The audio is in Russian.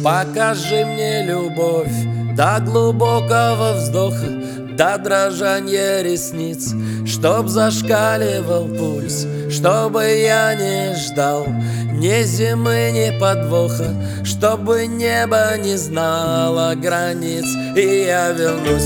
Покажи мне любовь до глубокого вздоха, до дрожания ресниц, чтоб зашкаливал пульс, чтобы я не ждал ни зимы, ни подвоха, чтобы небо не знало границ, и я вернусь